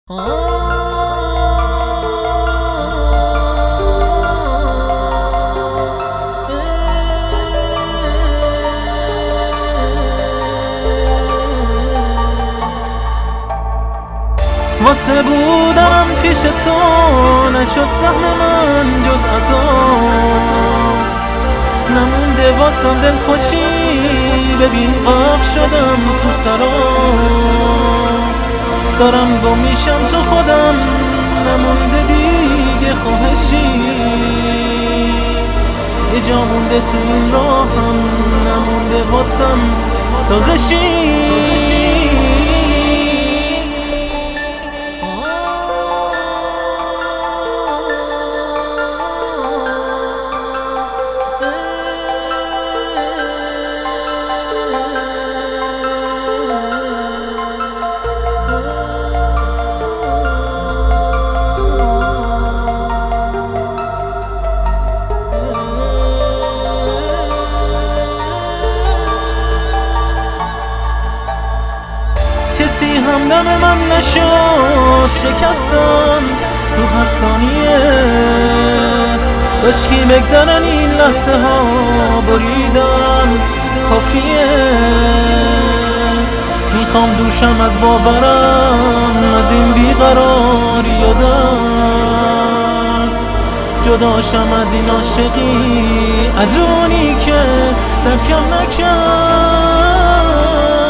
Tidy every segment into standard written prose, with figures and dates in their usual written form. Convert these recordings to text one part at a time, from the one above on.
واسه بودنم پیش تو نشد سهم من جز عذاب، نمونده واسم دل خوشی، ببین غرق شدم تو سراب. دارم گم میشم تو خودم، نمونده دیگه خواهشی، یه جا مونده تو این راهم، نمونده واسم سازشی. کسی همدم من نشد، شکستم تو هر ثانیه، داشت که بگذرن این لحظه ها، بریدم کافیه. میخوام دوشم از باورم، از این بیقراری و درد، جداشم از این عاشقی، از اونی که درکم نکرد.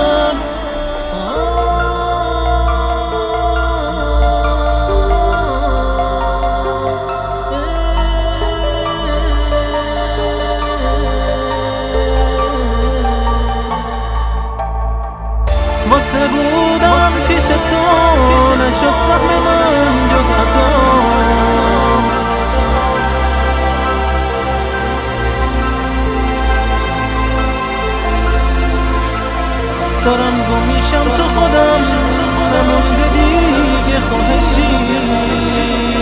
واسه بودم پیش تو نشد سهم من جز عذاب، دارم گم میشم تو خودم، نمونده دیگه خواهشی.